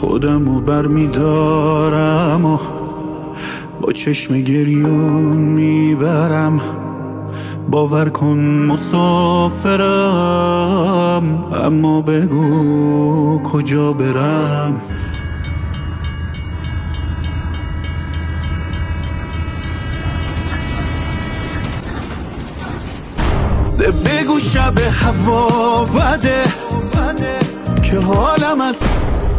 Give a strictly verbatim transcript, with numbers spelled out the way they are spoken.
خودمو بر میدارم و با چشم گریون میبرم. باور کن مسافرم، اما بگو کجا برم. بگو شب هوا بده که حالم از